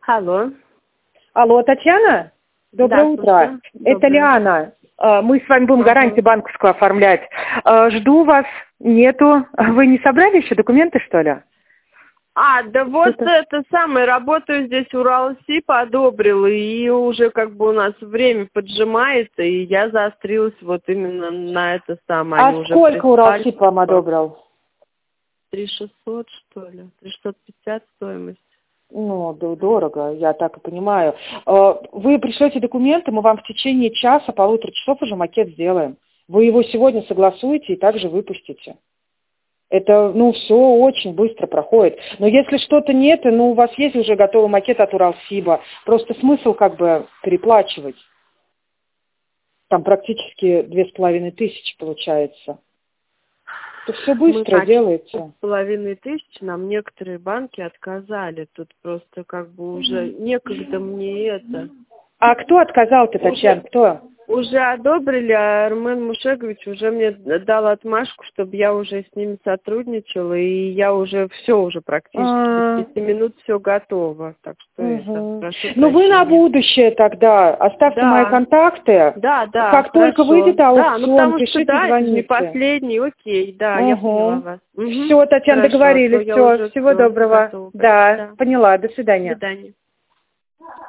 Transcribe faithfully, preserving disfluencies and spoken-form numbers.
Алло. Алло, Татьяна? Доброе Да, утро. слушаю. Это Доброе. Лиана. А, Мы с вами будем Ага. гарантию банковскую оформлять. А, Жду вас. Нету. Вы не собрали еще документы, что ли? А, да вот Что-то- это самое, работаю здесь, Уралсиб одобрил, и уже как бы у нас время поджимается, и я заострилась вот именно на это самое. А Они уже сколько прислали. Уралсиб вам одобрил? три шестьсот, что ли? три шестьсот пятьдесят стоимость. Ну, да, дорого, я так и понимаю. А, Вы пришлете документы, мы вам в течение часа, полутора часов уже макет сделаем. Вы его сегодня согласуете и также выпустите. Это, ну, все очень быстро проходит. Но если что-то нет, ну, у вас есть уже готовый макет от Уралсиба, просто смысл как бы переплачивать. Там практически две с половиной тысячи получается. Это все быстро Мы делается. с половиной тысячи нам некоторые банки отказали. Тут просто как бы уже некогда мне это. А кто отказал-то, Татьяна, кто? Уже одобрили, а Армен Мушегович уже мне дал отмашку, чтобы я уже с ними сотрудничала, и я уже все уже практически А. до пяти минут все готово. Так что это, Угу. прошу Ну, вы на прощения. будущее тогда оставьте Да. мои контакты. Да, да, Как только хорошо. выйдет Да, ну аукцион, потому что, пишите, да, это же не звоните. последний, окей, да, я поняла вас. Все, Татьяна, Хорошо, договорились. то я Все, уже всего всё доброго. готова. Да, Да. поняла. До До свидания. свидания.